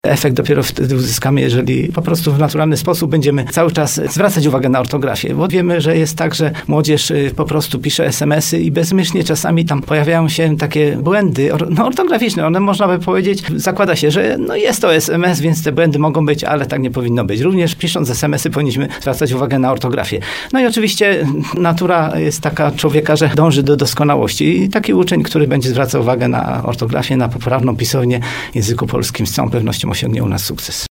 efekt dopiero wtedy uzyskamy, jeżeli po prostu w naturalny sposób będziemy cały czas zwracać uwagę na ortografię, bo wiemy, że jest tak, że młodzież po prostu pisze SMS-y i bezmyślnie czasami tam pojawiają się takie błędy ortograficzne. One można by powiedzieć, zakłada się, że jest to SMS, więc te błędy mogą być, ale tak nie powinno być. Również pisząc SMS-y powinniśmy zwracać uwagę na ortografię. No i oczywiście natura jest taka człowieka, że dąży do doskonałości i taki uczeń, który będzie zwracał uwagę na ortografię, na poprawną pisownię w języku polskim, z całą pewnością osiągnie u nas sukces.